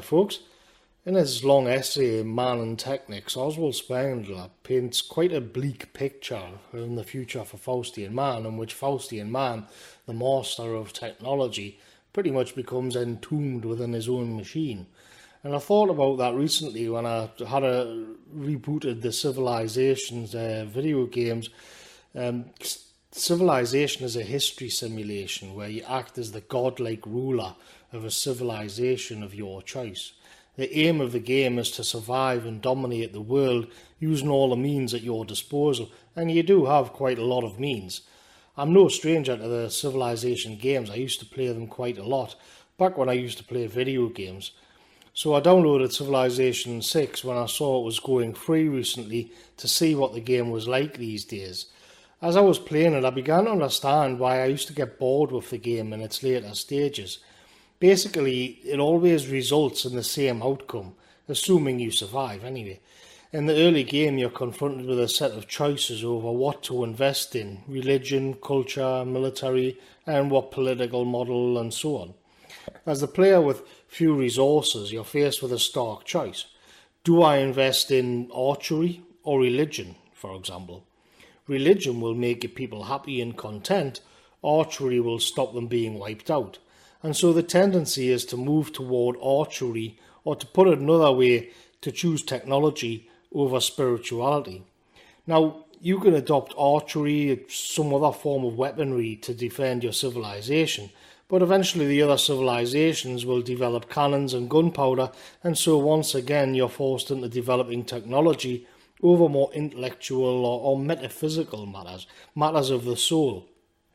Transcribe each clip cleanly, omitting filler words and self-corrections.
folks. In his long essay, Man and Technics, Oswald Spengler paints quite a bleak picture in the future for Faustian man, in which Faustian man, the master of technology, pretty much becomes entombed within his own machine. And I thought about that recently when I had rebooted the Civilizations video games. Civilization is a history simulation where you act as the godlike ruler of a civilization of your choice. The aim of the game is to survive and dominate the world using all the means at your disposal, and you do have quite a lot of means. I'm no stranger to the Civilization games. I used to play them quite a lot, back when I used to play video games. So I downloaded Civilization 6 when I saw it was going free recently to see what the game was like these days. As I was playing it, I began to understand why I used to get bored with the game in its later stages. Basically, it always results in the same outcome, assuming you survive anyway. In the early game, you're confronted with a set of choices over what to invest in: religion, culture, military, and what political model, and so on. As the player with few resources, you're faced with a stark choice. Do I invest in archery or religion, for example? Religion will make your people happy and content. Archery will stop them being wiped out. And so the tendency is to move toward archery, or to put it another way, to choose technology over spirituality. Now, you can adopt archery, some other form of weaponry, to defend your civilization, but eventually the other civilizations will develop cannons and gunpowder, and so once again you're forced into developing technology over more intellectual or metaphysical matters of the soul.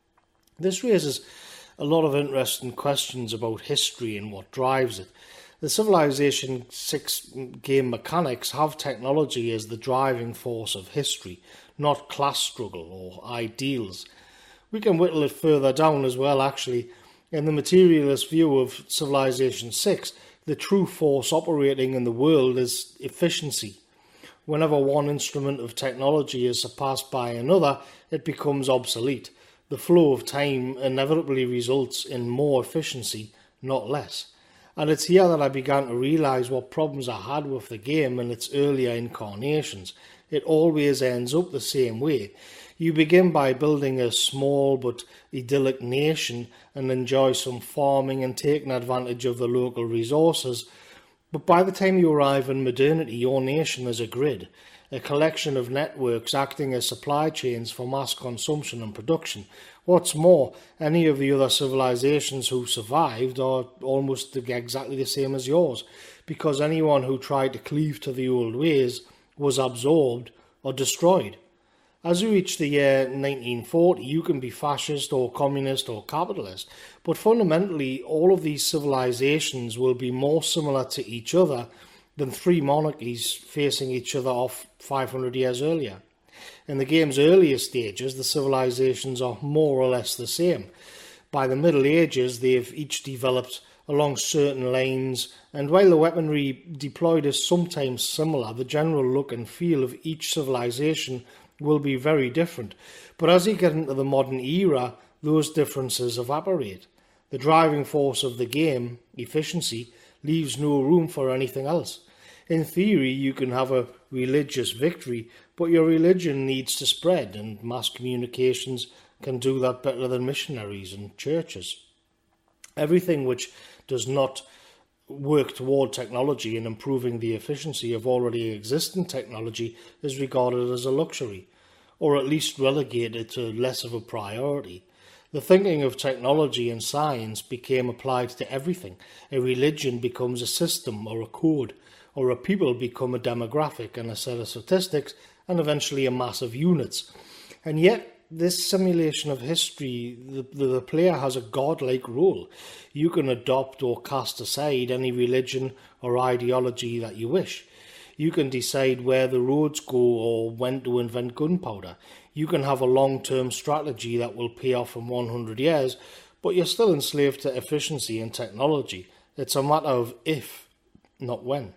This raises a lot of interesting questions about history and what drives it. The Civilization 6 game mechanics have technology as the driving force of history, not class struggle or ideals. We can whittle it further down as well, actually. In the materialist view of Civilization 6, the true force operating in the world is efficiency. Whenever one instrument of technology is surpassed by another, it becomes obsolete. The flow of time inevitably results in more efficiency, not less. And it's here that I began to realise what problems I had with the game in its earlier incarnations. It always ends up the same way. You begin by building a small but idyllic nation and enjoy some farming and taking advantage of the local resources. But by the time you arrive in modernity, your nation is a grid, a collection of networks acting as supply chains for mass consumption and production. What's more, any of the other civilizations who survived are almost exactly the same as yours, because anyone who tried to cleave to the old ways was absorbed or destroyed. As you reach the year 1940, you can be fascist or communist or capitalist, but fundamentally all of these civilizations will be more similar to each other than three monarchies facing each other off 500 years earlier. In the game's earlier stages, the civilizations are more or less the same. By the Middle Ages, they've each developed along certain lines, and while the weaponry deployed is sometimes similar, the general look and feel of each civilization will be very different. But as you get into the modern era, those differences evaporate. The driving force of the game, efficiency, leaves no room for anything else. In theory, you can have a religious victory, but your religion needs to spread, and mass communications can do that better than missionaries and churches. Everything which does not work toward technology and improving the efficiency of already existing technology is regarded as a luxury, or at least relegated to less of a priority. The thinking of technology and science became applied to everything. A religion becomes a system or a code, or a people become a demographic and a set of statistics, and eventually a mass of units. And yet, this simulation of history, the player has a godlike role. You can adopt or cast aside any religion or ideology that you wish. You can decide where the roads go or when to invent gunpowder. You can have a long-term strategy that will pay off in 100 years, but you're still enslaved to efficiency and technology. It's a matter of if, not when.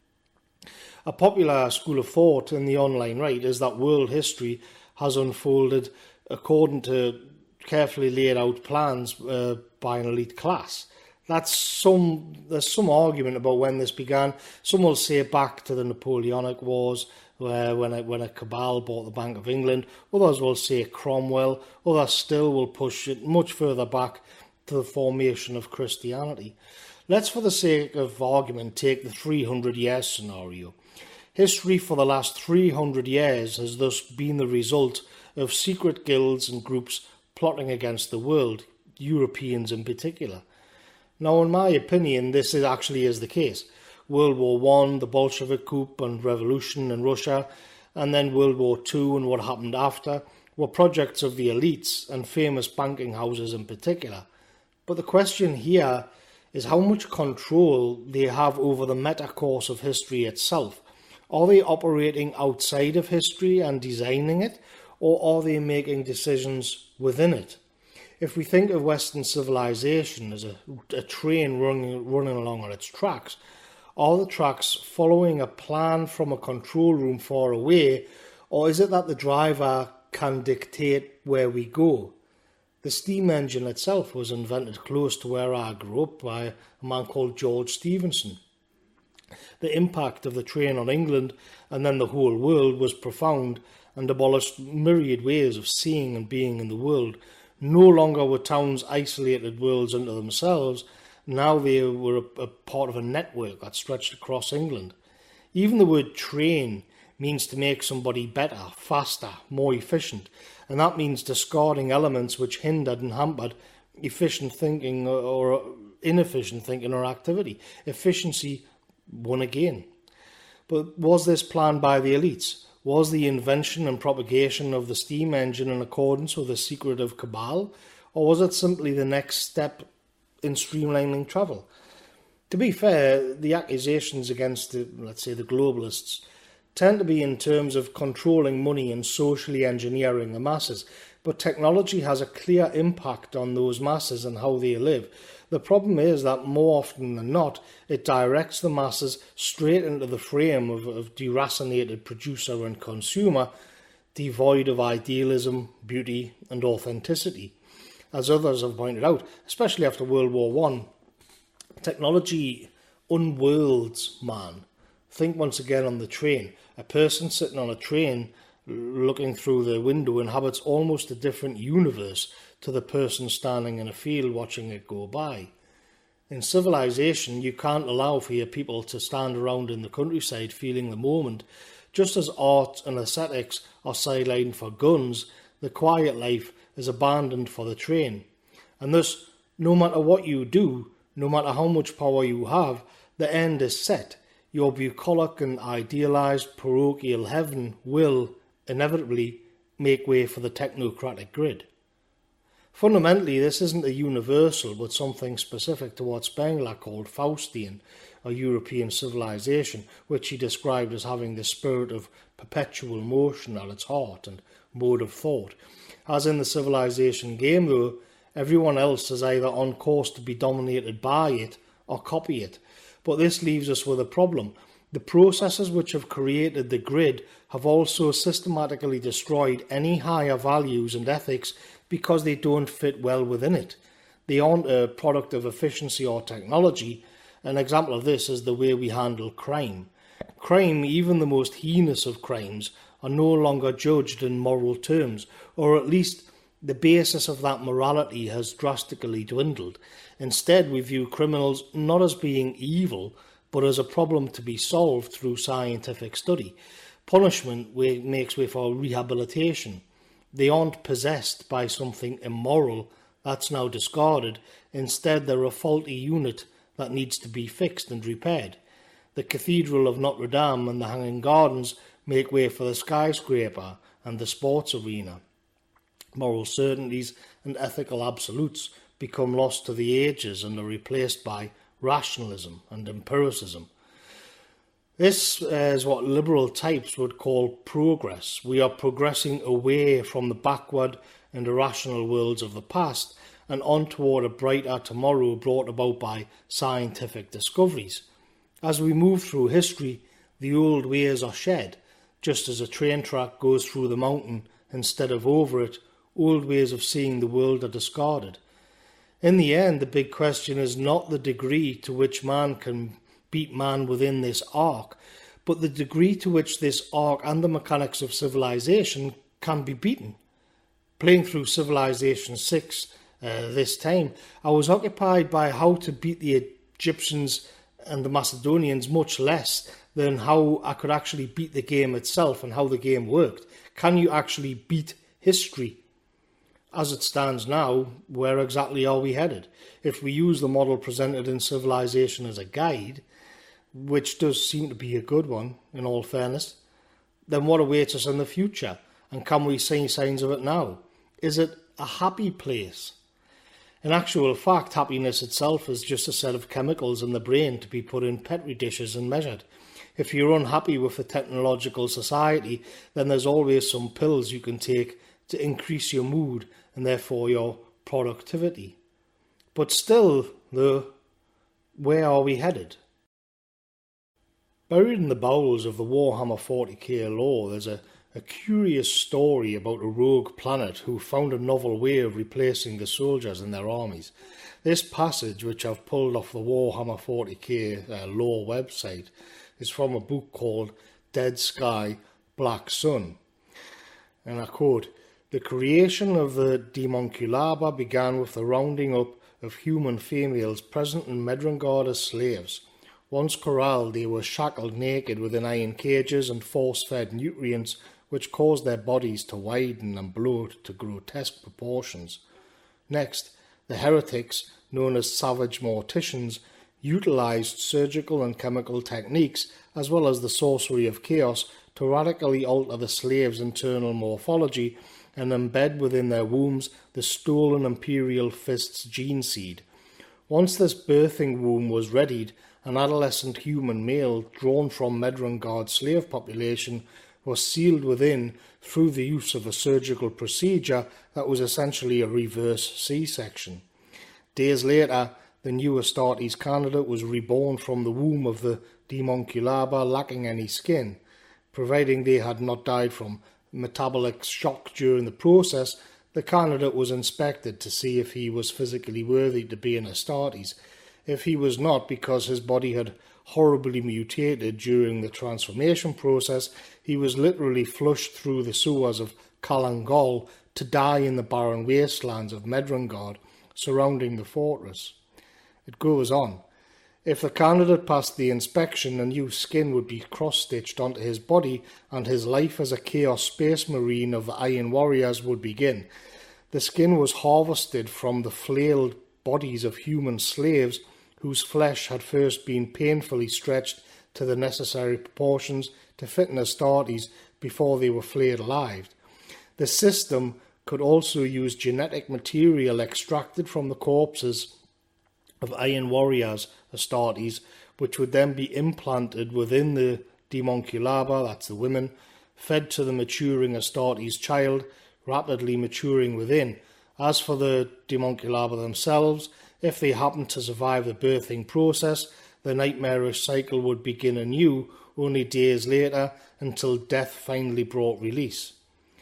A popular school of thought in the online right is that world history has unfolded according to carefully laid out plans by an elite class. There's some argument about when this began. Some will say back to the Napoleonic Wars, when a cabal bought the Bank of England. Others will say Cromwell. Others still will push it much further back to the formation of Christianity. Let's, for the sake of argument, take the 300-year scenario. History for the last 300 years has thus been the result of secret guilds and groups plotting against the world, Europeans in particular. Now, in my opinion, this actually is the case. World War I, the Bolshevik coup and revolution in Russia, and then World War II and what happened after, were projects of the elites and famous banking houses in particular. But the question here is how much control they have over the meta-course of history itself. Are they operating outside of history and designing it, or are they making decisions within it? If we think of Western civilization as a train running along on its tracks, are the tracks following a plan from a control room far away, or is it that the driver can dictate where we go? The steam engine itself was invented close to where I grew up by a man called George Stephenson. The impact of the train on England and then the whole world was profound and abolished myriad ways of seeing and being in the world. No longer were towns isolated worlds unto themselves. Now they were a part of a network that stretched across England. Even the word train means to make somebody better, faster, more efficient, and that means discarding elements which hindered and hampered efficient thinking or inefficient thinking or activity. Efficiency won again. But was this planned by the elites? Was the invention and propagation of the steam engine in accordance with a secretive cabal, or was it simply the next step in streamlining travel? To be fair, the accusations against the globalists tend to be in terms of controlling money and socially engineering the masses, but technology has a clear impact on those masses and how they live. The problem is that more often than not, it directs the masses straight into the frame of deracinated producer and consumer, devoid of idealism, beauty and authenticity. As others have pointed out, especially after World War I, technology unworlds man. Think once again on the train. A person sitting on a train looking through the window inhabits almost a different universe to the person standing in a field watching it go by. In civilization, you can't allow for your people to stand around in the countryside feeling the moment. Just as art and aesthetics are sidelined for guns, the quiet life is abandoned for the train. And thus, no matter what you do, no matter how much power you have, the end is set. Your bucolic and idealised parochial heaven will, inevitably, make way for the technocratic grid. Fundamentally, this isn't a universal, but something specific to what Spengler called Faustian, or European civilization, which he described as having the spirit of perpetual motion at its heart and mode of thought. As in the civilization game, though, everyone else is either on course to be dominated by it or copy it. But this leaves us with a problem. The processes which have created the grid have also systematically destroyed any higher values and ethics because they don't fit well within it. They aren't a product of efficiency or technology. An example of this is the way we handle crime. Crime, even the most heinous of crimes, are no longer judged in moral terms, or at least the basis of that morality has drastically dwindled. Instead, we view criminals not as being evil, but as a problem to be solved through scientific study. Punishment makes way for rehabilitation. They aren't possessed by something immoral that's now discarded. Instead, they're a faulty unit that needs to be fixed and repaired. The Cathedral of Notre Dame and the Hanging Gardens make way for the skyscraper and the sports arena. Moral certainties and ethical absolutes become lost to the ages and are replaced by rationalism and empiricism. This is what liberal types would call progress. We are progressing away from the backward and irrational worlds of the past and on toward a brighter tomorrow brought about by scientific discoveries. As we move through history, the old ways are shed. Just as a train track goes through the mountain instead of over it, old ways of seeing the world are discarded. In the end, the big question is not the degree to which man can beat man within this arc, but the degree to which this arc and the mechanics of Civilization can be beaten. Playing through Civilization 6 this time, I was occupied by how to beat the Egyptians and the Macedonians much less than how I could actually beat the game itself and how the game worked. Can you actually beat history? As it stands now, where exactly are we headed? If we use the model presented in Civilization as a guide, which does seem to be a good one, in all fairness, then what awaits us in the future? And can we see signs of it now? Is it a happy place? In actual fact, happiness itself is just a set of chemicals in the brain to be put in petri dishes and measured. If you're unhappy with the technological society, then there's always some pills you can take to increase your mood and therefore your productivity. But still, though, where are we headed? Buried in the bowels of the Warhammer 40k lore, there's a curious story about a rogue planet who found a novel way of replacing the soldiers in their armies. This passage, which I've pulled off the Warhammer 40k lore website, is from a book called Dead Sky, Black Sun. And I quote, "The creation of the Demonculaba began with the rounding up of human females present in Medrengard as slaves. Once corralled, they were shackled naked within iron cages and force-fed nutrients which caused their bodies to widen and bloat to grotesque proportions. Next, the heretics, known as savage morticians, utilised surgical and chemical techniques as well as the sorcery of chaos to radically alter the slaves' internal morphology and embed within their wombs the stolen Imperial Fist's gene seed. Once this birthing womb was readied, an adolescent human male drawn from Medrengard's slave population was sealed within through the use of a surgical procedure that was essentially a reverse C-section. Days later, the new Astartes candidate was reborn from the womb of the Demonculaba lacking any skin. Providing they had not died from metabolic shock during the process, the candidate was inspected to see if he was physically worthy to be an Astartes. If he was not, because his body had horribly mutated during the transformation process, he was literally flushed through the sewers of Kalangol to die in the barren wastelands of Medrengard surrounding the fortress. It goes on. If the candidate passed the inspection, a new skin would be cross-stitched onto his body and his life as a Chaos Space Marine of the Iron Warriors would begin. The skin was harvested from the flailed bodies of human slaves whose flesh had first been painfully stretched to the necessary proportions to fit an Astartes before they were flayed alive. The system could also use genetic material extracted from the corpses of Iron Warriors Astartes, which would then be implanted within the Demonculaba, that's the women, fed to the maturing Astartes child, rapidly maturing within. As for the Demonculaba themselves, if they happened to survive the birthing process, the nightmarish cycle would begin anew only days later until death finally brought release.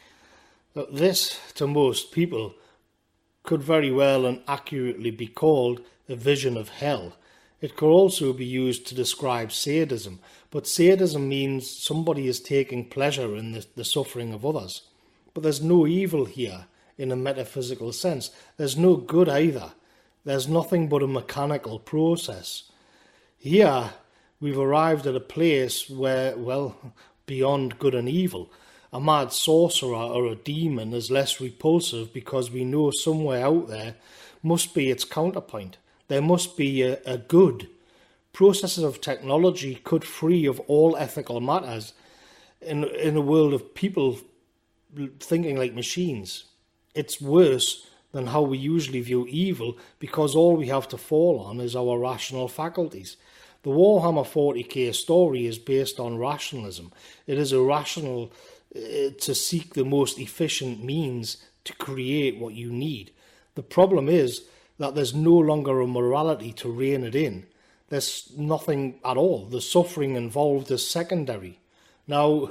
This, to most people, could very well and accurately be called a vision of hell. It could also be used to describe sadism, but sadism means somebody is taking pleasure in the suffering of others. But there's no evil here in a metaphysical sense. There's no good either. There's nothing but a mechanical process. Here, we've arrived at a place where, well, beyond good and evil, a mad sorcerer or a demon is less repulsive because we know somewhere out there must be its counterpoint. There must be a good. Processes of technology cut free of all ethical matters in a world of people thinking like machines. It's worse than how we usually view evil because all we have to fall on is our rational faculties. The Warhammer 40k story is based on rationalism. It is irrational to seek the most efficient means to create what you need. The problem is that there's no longer a morality to rein it in. There's nothing at all. The suffering involved is secondary. Now,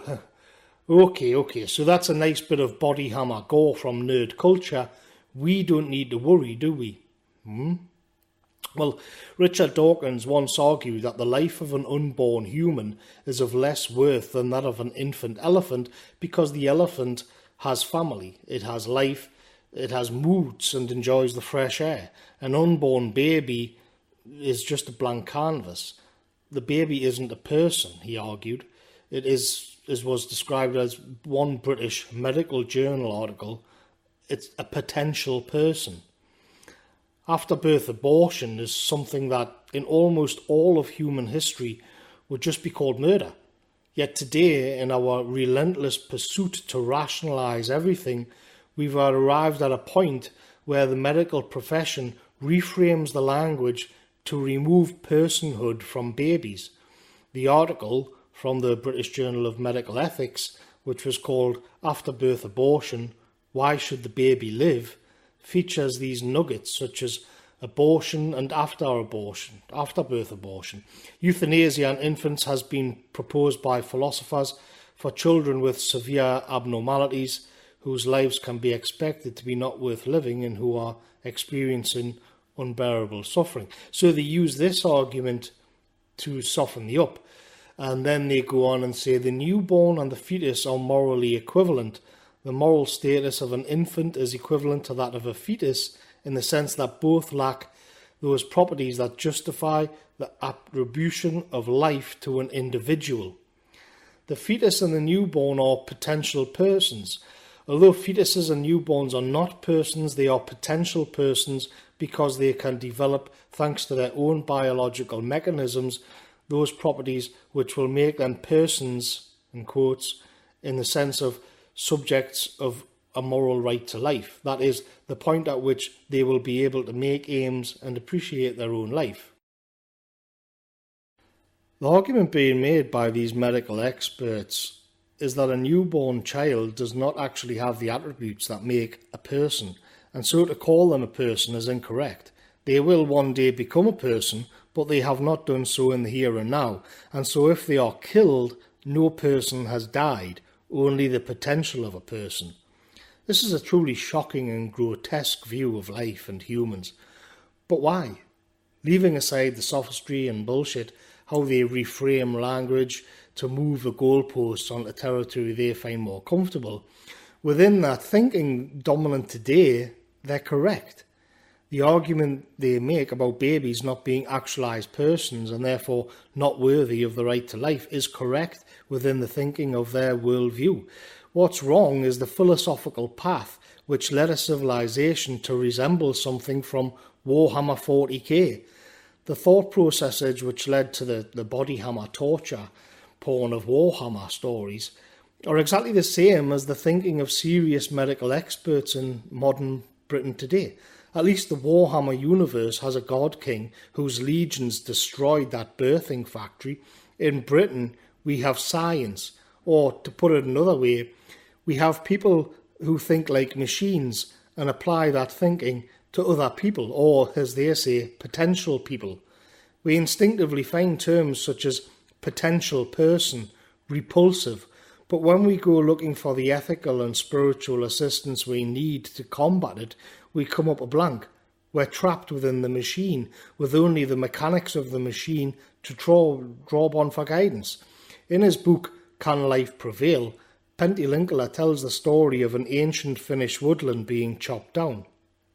okay, so that's a nice bit of body hammer gore from nerd culture. We don't need to worry, do we? Well, Richard Dawkins once argued that the life of an unborn human is of less worth than that of an infant elephant because the elephant has family, it has life, it has moods and enjoys the fresh air. An unborn baby is just a blank canvas. The baby isn't a person, he argued. It is, as was described as one British medical journal article, it's a potential person. After-birth abortion is something that, in almost all of human history, would just be called murder. Yet today, in our relentless pursuit to rationalise everything, we've arrived at a point where the medical profession reframes the language to remove personhood from babies. The article from the British Journal of Medical Ethics, which was called After-Birth Abortion, Why Should the Baby Live?, features these nuggets such as abortion and after-birth abortion. Euthanasia in infants has been proposed by philosophers for children with severe abnormalities whose lives can be expected to be not worth living and who are experiencing unbearable suffering. So they use this argument to soften the up. And then they go on and say the newborn and the fetus are morally equivalent. The moral status of an infant is equivalent to that of a fetus in the sense that both lack those properties that justify the attribution of life to an individual. The fetus and the newborn are potential persons. Although fetuses and newborns are not persons, they are potential persons because they can develop, thanks to their own biological mechanisms, those properties which will make them persons, in quotes, in the sense of subjects of a moral right to life. That is, the point at which they will be able to make aims and appreciate their own life. The argument being made by these medical experts is that a newborn child does not actually have the attributes that make a person, and so to call them a person is incorrect. They will one day become a person, but they have not done so in the here and now, and so if they are killed, no person has died, only the potential of a person. This is a truly shocking and grotesque view of life and humans. But why? Leaving aside the sophistry and bullshit, how they reframe language to move the goalposts onto territory they find more comfortable, within that thinking dominant today, they're correct. The argument they make about babies not being actualised persons and therefore not worthy of the right to life is correct within the thinking of their worldview. What's wrong is the philosophical path which led a civilization to resemble something from Warhammer 40k. The thought processes which led to the body hammer torture porn of Warhammer stories are exactly the same as the thinking of serious medical experts in modern Britain today. At least the Warhammer universe has a god king whose legions destroyed that birthing factory. In Britain, we have science, or to put it another way, we have people who think like machines and apply that thinking to other people, or, as they say, potential people. We instinctively find terms such as potential person repulsive, but when we go looking for the ethical and spiritual assistance we need to combat it, we come up a blank. We're trapped within the machine, with only the mechanics of the machine to draw upon for guidance. In his book, Can Life Prevail?, Pentti Linkola tells the story of an ancient Finnish woodland being chopped down.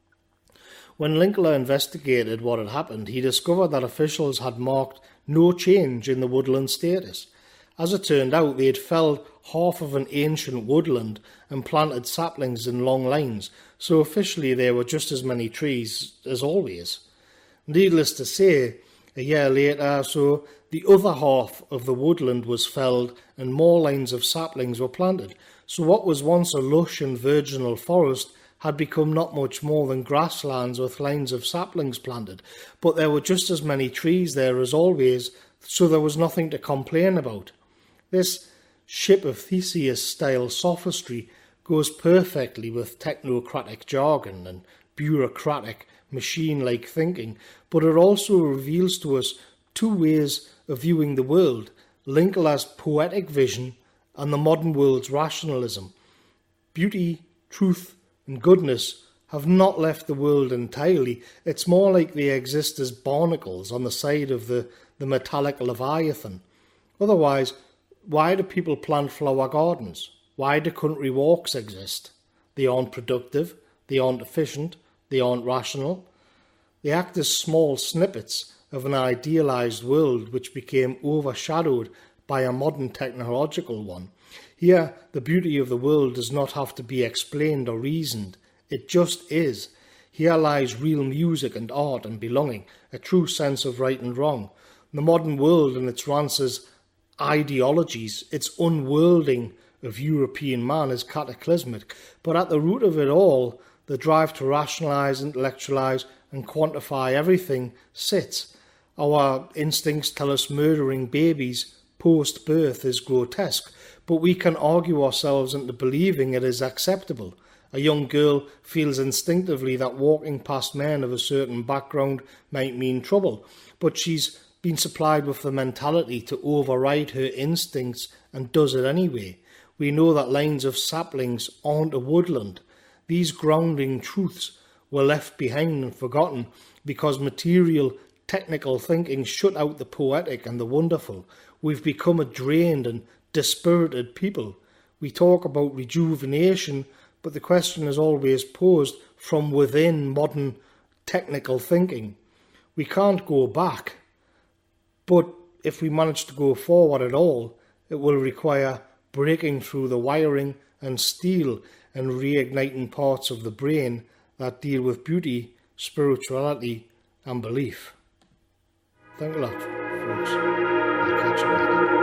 When Linkola investigated what had happened, he discovered that officials had marked no change in the woodland status. As it turned out, they had felled half of an ancient woodland and planted saplings in long lines, so officially there were just as many trees as always. Needless to say, a year later, so the other half of the woodland was felled and more lines of saplings were planted. So what was once a lush and virginal forest had become not much more than grasslands with lines of saplings planted. But there were just as many trees there as always, so there was nothing to complain about. This Ship of Theseus-style sophistry goes perfectly with technocratic jargon and bureaucratic, machine-like thinking, but it also reveals to us two ways of viewing the world, Linkola's poetic vision and the modern world's rationalism. Beauty, truth, and goodness have not left the world entirely. It's more like they exist as barnacles on the side of the metallic Leviathan. Otherwise, why do people plant flower gardens? Why do country walks exist? They aren't productive, they aren't efficient, they aren't rational. They act as small snippets of an idealised world which became overshadowed by a modern technological one. Here, the beauty of the world does not have to be explained or reasoned. It just is. Here lies real music and art and belonging, a true sense of right and wrong. The modern world and its rancid ideologies, its unworlding of European man is cataclysmic, but at the root of it all, the drive to rationalise, intellectualise and quantify everything sits. Our instincts tell us murdering babies post-birth is grotesque, but we can argue ourselves into believing it is acceptable. A young girl feels instinctively that walking past men of a certain background might mean trouble, but she's been supplied with the mentality to override her instincts and does it anyway. We know that lines of saplings aren't a woodland. These grounding truths were left behind and forgotten because material, technical thinking shut out the poetic and the wonderful. We've become a drained and dispirited people. We talk about rejuvenation, but the question is always posed from within modern technical thinking. We can't go back, but if we manage to go forward at all, it will require breaking through the wiring and steel and reigniting parts of the brain that deal with beauty, spirituality and belief. Thank you a lot, folks. I'll catch you later.